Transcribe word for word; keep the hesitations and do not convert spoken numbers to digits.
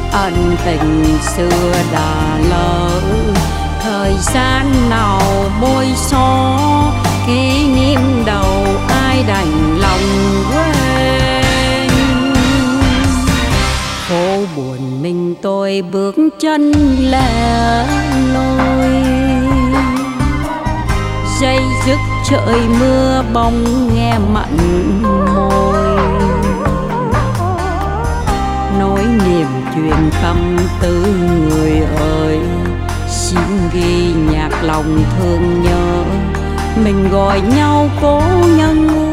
ân tình xưa đã lỡ, thời gian nào bôi xó, kỷ niệm đầu ai đành lòng quên. Phố buồn mình tôi bước chân lẻ loi, dây dứt trời mưa bóng nghe mặn môi, nỗi niềm truyền tâm tư người ơi. Xin ghi nhạc lòng thương nhớ, mình gọi nhau cố nhân.